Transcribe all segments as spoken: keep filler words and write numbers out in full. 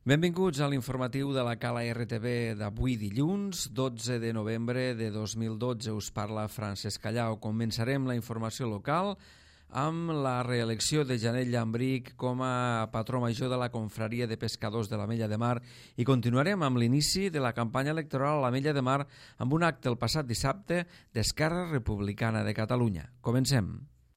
Benvinguts a l'informatiu de la Cala R T V d'avui dilluns, dotze de novembre de dos mil dotze. Us parla Francesc Callau. Començarem la informació local amb la reelecció de Janet Llambrich com a patró major de la Confraria de Pescadors de l'Ametlla de Mar i continuarem amb l'inici de la campanya electoral a l'Ametlla de Mar amb un acte el passat dissabte d'Esquerra Republicana de Catalunya. Comencem.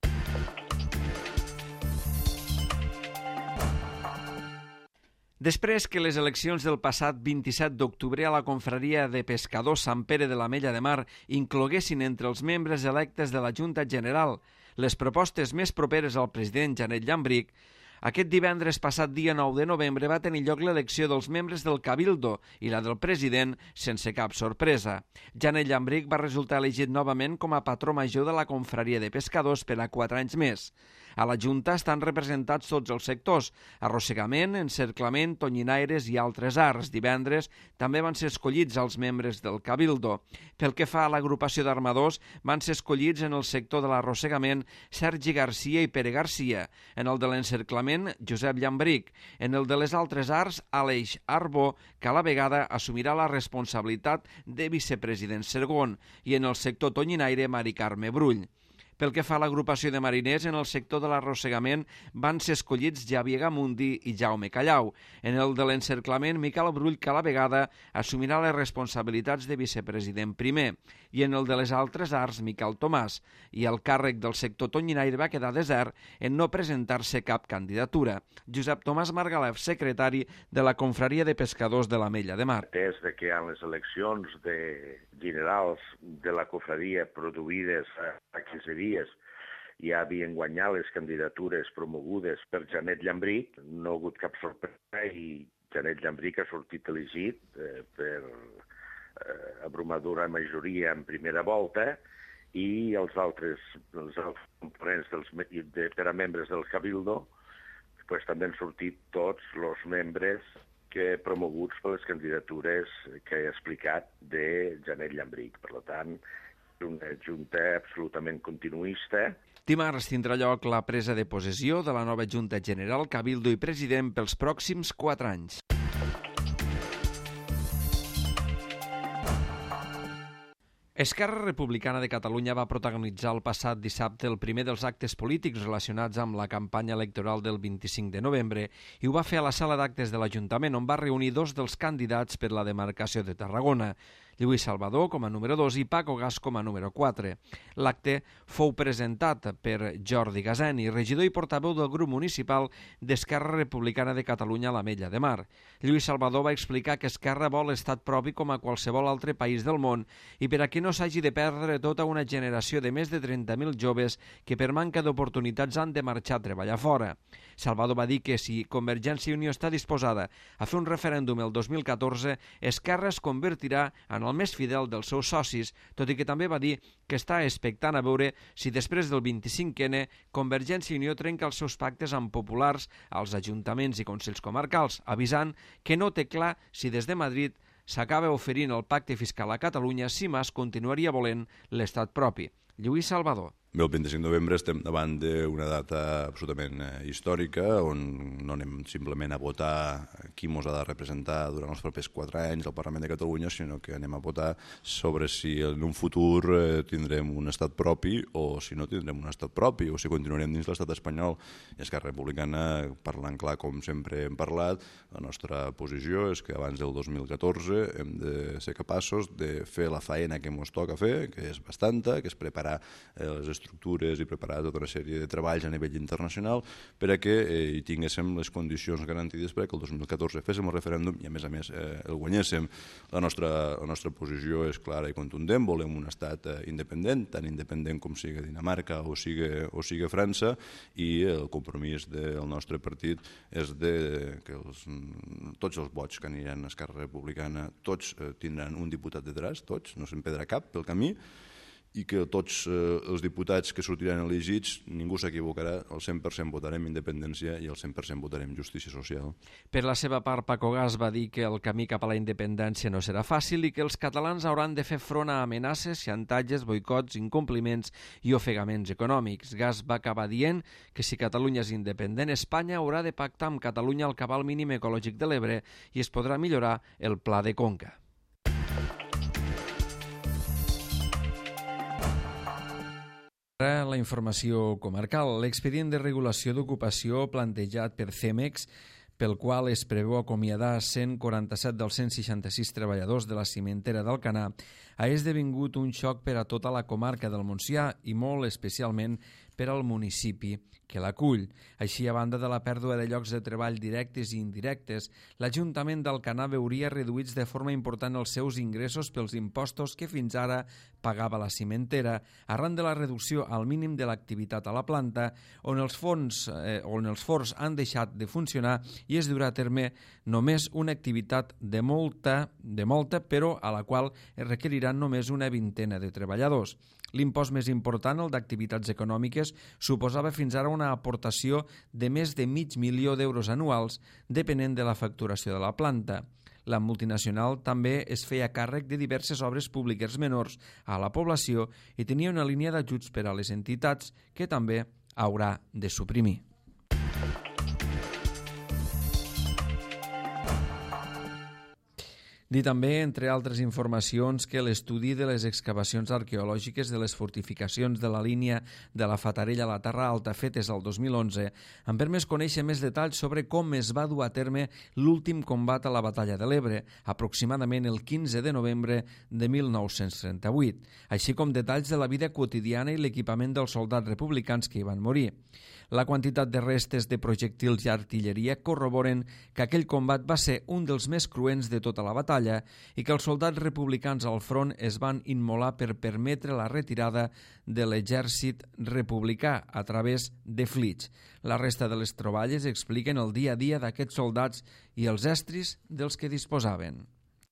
Després que les eleccions del passat vint-i-set d'octubre a la Confraria de Pescadors Sant Pere de l'Ametlla de Mar incloguessin entre els membres electes de la Junta General les propostes més properes al president Janet Llambrich, aquest divendres passat dia nou de novembre va tenir lloc l'elecció dels membres del Cabildo i la del president sense cap sorpresa. Janet Llambrich va resultar elegit novament com a patró major de la Confraria de Pescadors per a quatre anys més. A la Junta estan representats tots els sectors, arrossegament, encerclament, tonyinaires i altres arts. Divendres també van ser escollits els membres del Cabildo. Pel que fa a l'agrupació d'armadors, van ser escollits en el sector de l'arrossegament Sergi Garcia i Pere Garcia, en el de l'encerclament Josep Llambrich, en el de les altres arts Aleix Arbó, que a la vegada assumirà la responsabilitat de vicepresident segon, i en el sector tonyinaire Mari Carme Brull. Pel que fa a l'agrupació de mariners, en el sector de l'arrossegament van ser escollits Javier Gamundi i Jaume Callau. En el de l'encerclament, Miquel Brull, que a la vegada assumirà les responsabilitats de vicepresident primer. I en el de les altres arts, Miquel Tomàs. I el càrrec del sector tonyinaire va quedar desert en no presentar-se cap candidatura. Josep Tomàs Margalef, secretari de la Confraria de Pescadors de l'Ametlla de Mar. Des de que hi ha les eleccions de generals de la confraria produïdes a quinze dies ja havien guanyat les candidatures promogudes per Janet Llambrich, no ha hagut cap sorpresa i Janet Llambrich ha sortit elegit eh, per eh, abrumadora majoria en primera volta i els altres, els altres components dels, de, per a membres del Cabildo pues, també han sortit tots els membres que promoguts per les candidatures que he explicat de Janet Llambrich. Per tant, una junta absolutament continuista. Dimarts tindrà lloc la presa de possessió de la nova Junta General, Cabildo i President pels pròxims quatre anys. Esquerra Republicana de Catalunya va protagonitzar el passat dissabte el primer dels actes polítics relacionats amb la campanya electoral del vint-i-cinc de novembre i ho va fer a la sala d'actes de l'Ajuntament, on va reunir dos dels candidats per la demarcació de Tarragona, Lluís Salvador com a número dos i Paco Gas com a número quatre. L'acte fou presentat per Jordi Gaseni, regidor i portaveu del grup municipal d'Esquerra Republicana de Catalunya a l'Ametlla de Mar. Lluís Salvador va explicar que Esquerra vol estat propi com a qualsevol altre país del món i per a que no s'hagi de perdre tota una generació de més de trenta mil joves que per manca d'oportunitats han de marxar a treballar fora. Salvador va dir que si Convergència i Unió està disposada a fer un referèndum el dos mil catorze, Esquerra es convertirà en el més fidel dels seus socis, tot i que també va dir que està expectant a veure si després del vint-i-cinc ene Convergència i Unió trenca els seus pactes amb populars als ajuntaments i consells comarcals, avisant que no té clar si des de Madrid s'acaba oferint el pacte fiscal a Catalunya si Mas continuaria volent l'estat propi. Lluís Salvador. Bé, el vint-i-cinc de novembre estem davant d'una data absolutament històrica on no anem simplement a votar qui ens ha de representar durant els propers quatre anys al Parlament de Catalunya, sinó que anem a votar sobre si en un futur tindrem un estat propi o si no tindrem un estat propi o si continuarem dins l'estat espanyol. I Esquerra Republicana, parlant clar com sempre hem parlat, la nostra posició és que abans del dos mil catorze hem de ser capaços de fer la faena que ens toca fer, que és bastanta, que és preparar les estructures i preparar tota una sèrie de treballs a nivell internacional per a que eh, hi tinguéssim les condicions garantides perquè el dos mil catorze féssim el referèndum i a més a més eh, el guanyéssim. La nostra, la nostra posició és clara i contundent, volem un estat eh, independent, tan independent com sigui Dinamarca o sigui, o sigui França, i el compromís del nostre partit és de que els, tots els vots que aniran a Esquerra Republicana, tots eh, tindran un diputat detrás, tots, no se'n perdrà cap pel camí, i que tots eh, els diputats que sortiran elegits, ningú s'equivocarà, el cent per cent votarem independència i el cent per cent votarem justícia social. Per la seva part, Paco Gas va dir que el camí cap a la independència no serà fàcil i que els catalans hauran de fer front a amenaces, xantatges, boicots, incompliments i ofegaments econòmics. Gas va acabar dient que si Catalunya és independent, Espanya haurà de pactar amb Catalunya el cabal mínim ecològic de l'Ebre i es podrà millorar el pla de conca. Ara la informació comarcal. L'expedient de regulació d'ocupació plantejat per Cemex, pel qual es preveu acomiadar cent quaranta-set dels cent seixanta-sis treballadors de la cimentera d'Alcanar, ha esdevingut un xoc per a tota la comarca del Montsià i molt especialment per al municipi que l'acull. Així, a banda de la pèrdua de llocs de treball directes i indirectes, l'Ajuntament d'Alcanar veuria reduïts de forma important els seus ingressos pels impostos que fins ara pagava la cimentera, arran de la reducció al mínim de l'activitat a la planta, on els, fons, eh, on els forns han deixat de funcionar i es durà a terme només una activitat de molta, de molta, però a la qual es requeriran només una vintena de treballadors. L'impost més important, el d'activitats econòmiques, suposava fins ara una aportació de més de mig milió d'euros anuals, depenent de la facturació de la planta. La multinacional també es feia càrrec de diverses obres públiques menors a la població i tenia una línia d'ajuts per a les entitats que també haurà de suprimir. Dir també, entre altres informacions, que l'estudi de les excavacions arqueològiques de les fortificacions de la línia de la Fatarella a la Terra Alta fetes el dos mil onze han permès conèixer més detalls sobre com es va dur a terme l'últim combat a la Batalla de l'Ebre, aproximadament el quinze de novembre de mil nou-cents trenta-vuit, així com detalls de la vida quotidiana i l'equipament dels soldats republicans que hi van morir. La quantitat de restes de projectils i artilleria corroboren que aquell combat va ser un dels més cruents de tota la batalla i que els soldats republicans al front es van immolar per permetre la retirada de l'exèrcit republicà a través de Flix. La resta de les troballes expliquen el dia a dia d'aquests soldats i els estris dels que disposaven.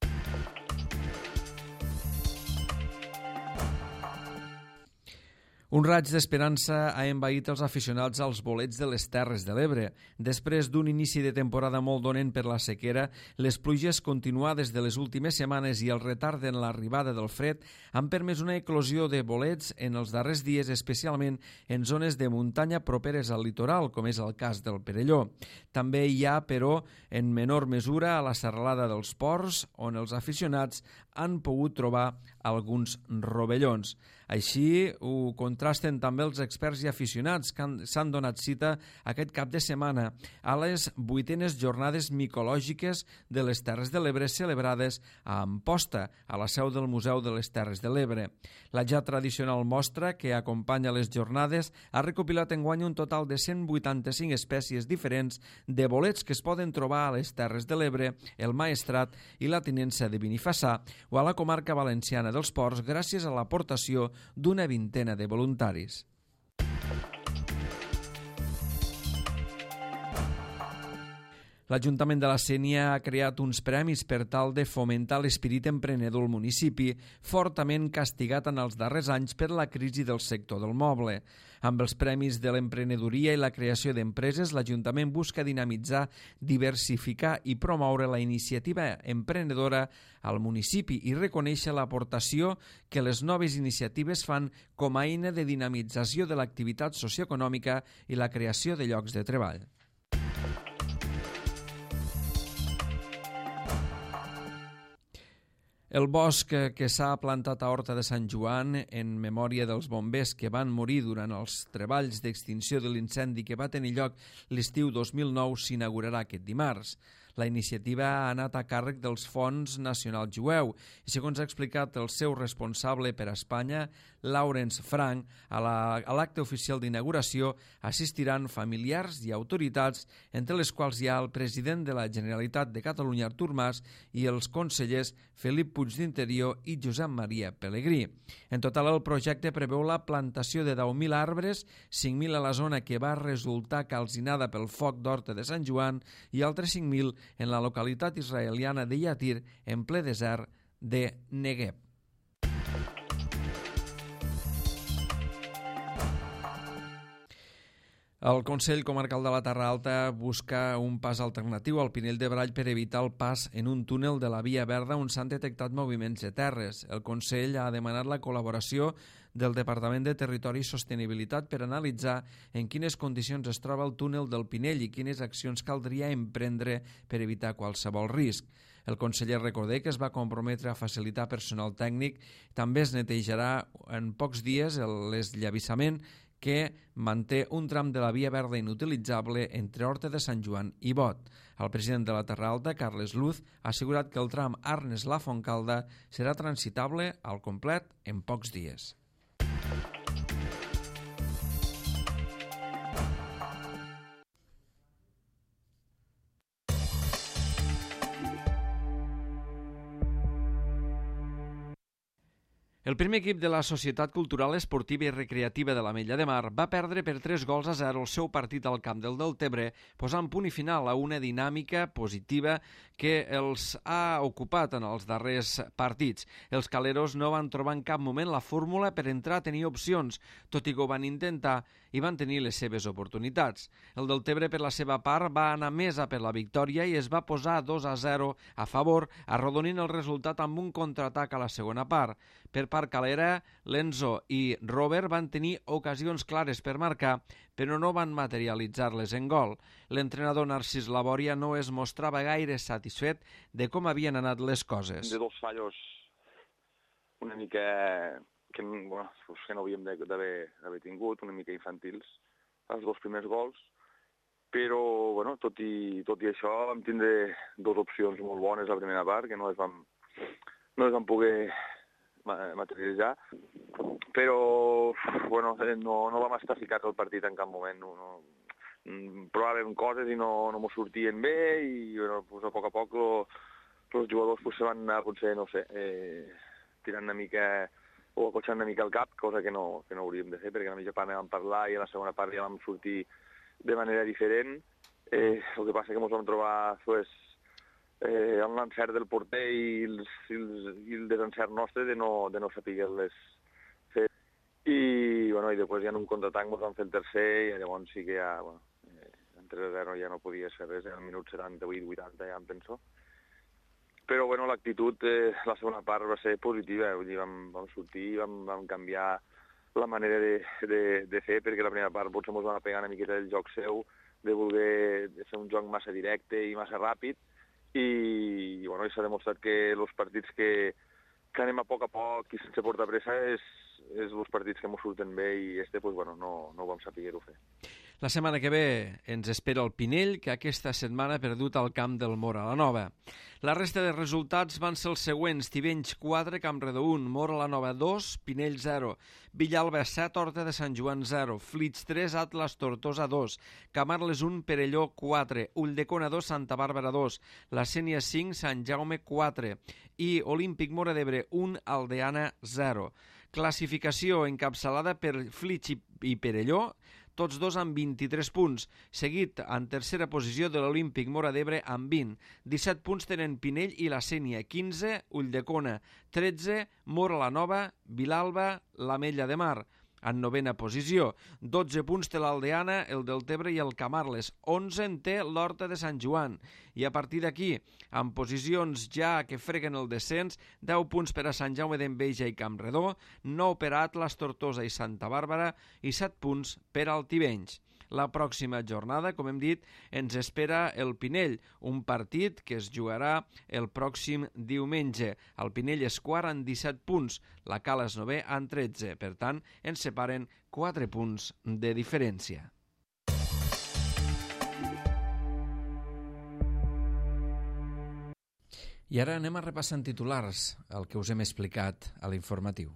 Un raig d'esperança ha envaït els aficionats als bolets de les Terres de l'Ebre. Després d'un inici de temporada molt dolent per la sequera, les pluges continuades de les últimes setmanes i el retard en l'arribada del fred han permès una eclosió de bolets en els darrers dies, especialment en zones de muntanya properes al litoral, com és el cas del Perelló. També hi ha, però, en menor mesura a la serralada dels Ports, on els aficionats han pogut trobar alguns rovellons. Així ho contrasten també els experts i aficionats que s'han donat cita aquest cap de setmana a les vuitenes jornades micològiques de les Terres de l'Ebre celebrades a Amposta, a la seu del Museu de les Terres de l'Ebre. La ja tradicional mostra que acompanya les jornades ha recopilat enguany un total de cent vuitanta-cinc espècies diferents de bolets que es poden trobar a les Terres de l'Ebre, el Maestrat i la Tinença de Benifassà o a la comarca valenciana dels Ports gràcies a l'aportació d'una vintena de voluntaris. L'Ajuntament de la Sénia ha creat uns premis per tal de fomentar l'esperit emprenedor al municipi, fortament castigat en els darrers anys per la crisi del sector del moble. Amb els premis de l'emprenedoria i la creació d'empreses, l'Ajuntament busca dinamitzar, diversificar i promoure la iniciativa emprenedora al municipi i reconèixer l'aportació que les noves iniciatives fan com a eina de dinamització de l'activitat socioeconòmica i la creació de llocs de treball. El bosc que s'ha plantat a Horta de Sant Joan en memòria dels bombers que van morir durant els treballs d'extinció de l'incendi que va tenir lloc l'estiu dos mil nou s'inaugurarà aquest dimarts. La iniciativa ha anat a càrrec dels Fons Nacional Jueu i, segons ha explicat el seu responsable per a Espanya, Lawrence Frank, a l'acte oficial d'inauguració assistiran familiars i autoritats, entre les quals hi ha el president de la Generalitat de Catalunya, Artur Mas, i els consellers Felip Puig d'Interior i Josep Maria Pelegrí. En total, el projecte preveu la plantació de deu mil arbres, cinc mil a la zona que va resultar calcinada pel foc d'Horta de Sant Joan i altres cinc mil en la localitat israeliana de Yatir, en ple desert de Negev. El Consell Comarcal de la Terra Alta busca un pas alternatiu al Pinell de Brai per evitar el pas en un túnel de la Via Verda on s'han detectat moviments de terres. El Consell ha demanat la col·laboració del Departament de Territori i Sostenibilitat per analitzar en quines condicions es troba el túnel del Pinell i quines accions caldria emprendre per evitar qualsevol risc. El conseller Recoder, que es va comprometre a facilitar personal tècnic, també es netejarà en pocs dies l'esllavissament que manté un tram de la Via Verda inutilitzable entre Horta de Sant Joan i Bot. El president de la Terra Alta, Carles Luz, ha assegurat que el tram Arnes-La Fontcalda serà transitable al complet en pocs dies. El primer equip de la Societat Cultural, Esportiva i Recreativa de l'Ametlla de Mar va perdre per tres gols a zero el seu partit al camp del Deltebre, posant punt i final a una dinàmica positiva que els ha ocupat en els darrers partits. Els caleros no van trobar en cap moment la fórmula per entrar a tenir opcions, tot i que ho van intentar i van tenir les seves oportunitats. El Deltebre, per la seva part, va anar més a per la victòria i es va posar dos a zero a favor, arrodonint el resultat amb un contraatac a la segona part. Per part calera, Lenzo i Robert van tenir ocasions clares per marcar, però no van materialitzar-les en gol. L'entrenador Narcís Laboria no es mostrava gaire satisfet de com havien anat les coses. De dos fallos una mica que, bueno, que no havíem d'haver tingut, una mica infantils, els dos primers gols, però bueno, tot, i, tot i això vam tindre dues opcions molt bones a la primera part, que no les vam, no les vam poder materialitzar, però bueno, no, no vam estar ficats al partit en cap moment, no, no, provàvem coses i no, no m'ho sortien bé i bueno, pues, a poc a poc els jugadors pues, se van anar, potser, no sé, eh, tirant una mica o acotxant una mica el cap, cosa que no, que no hauríem de fer, perquè a la mitja part vam parlar i a la segona part ja vam sortir de manera diferent. Eh, el que passa que ens vam trobar pues, Eh, amb l'encert del porter i, els, i, els, i el desencert nostre de no, de no saber-les fer. I, bueno, i després ja en un contraatac ens vam fer el tercer i llavors sí que ja, bueno, eh, en tres a zero ja no podia ser res, en el minut setanta-vuit vuitanta ja em penso. Però bueno, l'actitud, eh, la segona part va ser positiva, vull dir, vam, vam sortir, vam, vam canviar la manera de, de, de fer, perquè la primera part potser ens vam pegar una miqueta del joc seu, de voler de fer un joc massa directe i massa ràpid, i, i bueno, s'ha demostrat que els partits que, que anem a poc a poc i sense portar pressa és, és els partits que ens surten bé i este pues, bueno, no, no ho vam saber-ho fer. La setmana que ve ens espera el Pinell, que aquesta setmana ha perdut al camp del Móra la Nova. La resta de resultats van ser els següents: Tivenys quatre, Campredó un, Móra la Nova dos, Pinell zero, Villalba set, Horta de Sant Joan zero, Flix tres, Atlas Tortosa dos, Camarles un, Perelló quatre, Ulldecona dos, Santa Bàrbara dos, La Sénia cinc, Sant Jaume quatre i Olímpic Móra d'Ebre un, Aldeana zero. Classificació encapçalada per Flix i, i Perelló, tots dos amb vint-i-tres punts, seguit en tercera posició de l'Olímpic Móra d'Ebre amb vint. disset punts tenen Pinell i la Sénia, quinze, Ulldecona, tretze, Móra la Nova, Vilalba, l'Ametlla de Mar. En novena posició, dotze punts té l'Aldeana, el Deltebre i el Camarles, onze en té l'Horta de Sant Joan. I a partir d'aquí, en posicions ja que freguen el descens, deu punts per a Sant Jaume d'Enveja i Campredó, nou per a Atlas, Tortosa i Santa Bàrbara i set punts per al Tivenys. La pròxima jornada, com hem dit, ens espera el Pinell, un partit que es jugarà el pròxim diumenge. El Pinell és quart amb disset punts, la Cala és novè amb tretze. Per tant, ens separen quatre punts de diferència. I ara anem a repassar en titulars el que us hem explicat a l'informatiu.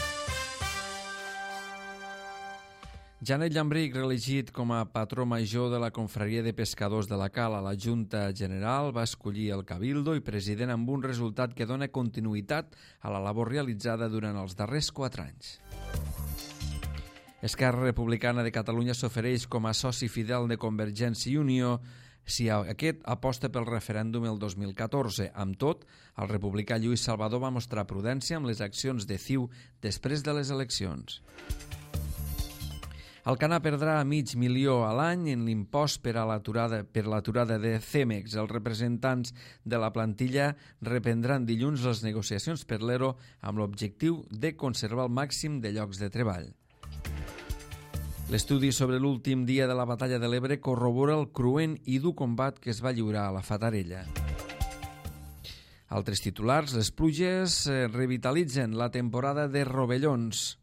Janet Llambric, reelegit com a patró major de la Confraria de Pescadors de la Cala, la Junta General va escollir el Cabildo i president amb un resultat que dona continuïtat a la labor realitzada durant els darrers quatre anys. Esquerra Republicana de Catalunya s'ofereix com a soci fidel de Convergència i Unió si aquest aposta pel referèndum el dos mil catorze. Amb tot, el republicà Lluís Salvador va mostrar prudència amb les accions de C I U després de les eleccions. Alcanar perdrà mig milió a l'any en l'impost per a l'aturada per l'aturada de Cemex. Els representants de la plantilla reprendran dilluns les negociacions per l'E R O amb l'objectiu de conservar el màxim de llocs de treball. L'estudi sobre l'últim dia de la batalla de l'Ebre corrobora el cruent i dur combat que es va lliurar a la Fatarella. Altres titulars: les pluges revitalitzen la temporada de rovellons.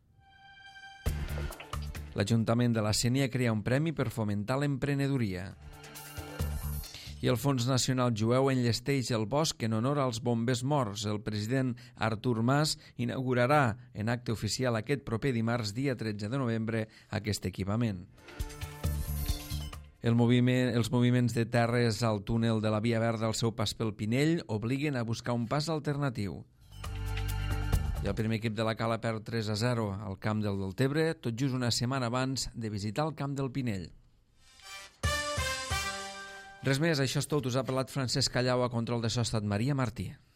L'Ajuntament de la Sénia crea un premi per fomentar l'emprenedoria. I el Fons Nacional Jueu enllesteix el bosc en honor als bombers morts. El president Artur Mas inaugurarà en acte oficial aquest proper dimarts, dia tretze de novembre, aquest equipament. El moviment, els moviments de terres al túnel de la Via Verda al seu pas pel Pinell obliguen a buscar un pas alternatiu. I el primer equip de la Cala perd tres a zero al camp del Deltebre, tot just una setmana abans de visitar el camp del Pinell. Res més, això és tot. Us ha parlat Francesc Callau, a control de so ha estat Maria Martí.